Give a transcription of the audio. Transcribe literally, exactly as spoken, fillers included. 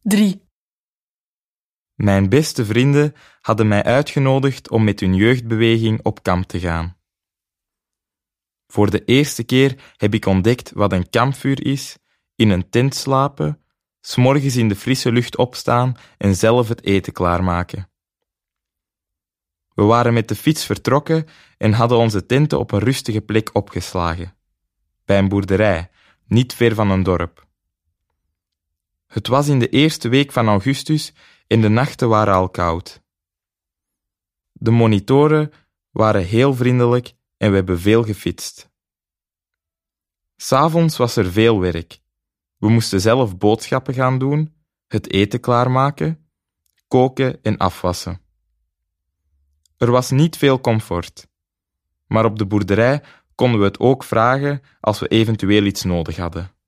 drie. Mijn beste vrienden hadden mij uitgenodigd om met hun jeugdbeweging op kamp te gaan. Voor de eerste keer heb ik ontdekt wat een kampvuur is, in een tent slapen, 's morgens in de frisse lucht opstaan en zelf het eten klaarmaken. We waren met de fiets vertrokken en hadden onze tenten op een rustige plek opgeslagen. Bij een boerderij, niet ver van een dorp. Het was in de eerste week van augustus en de nachten waren al koud. De monitoren waren heel vriendelijk en we hebben veel gefietst. 'S Avonds was er veel werk. We moesten zelf boodschappen gaan doen, het eten klaarmaken, koken en afwassen. Er was niet veel comfort, maar op de boerderij konden we het ook vragen als we eventueel iets nodig hadden.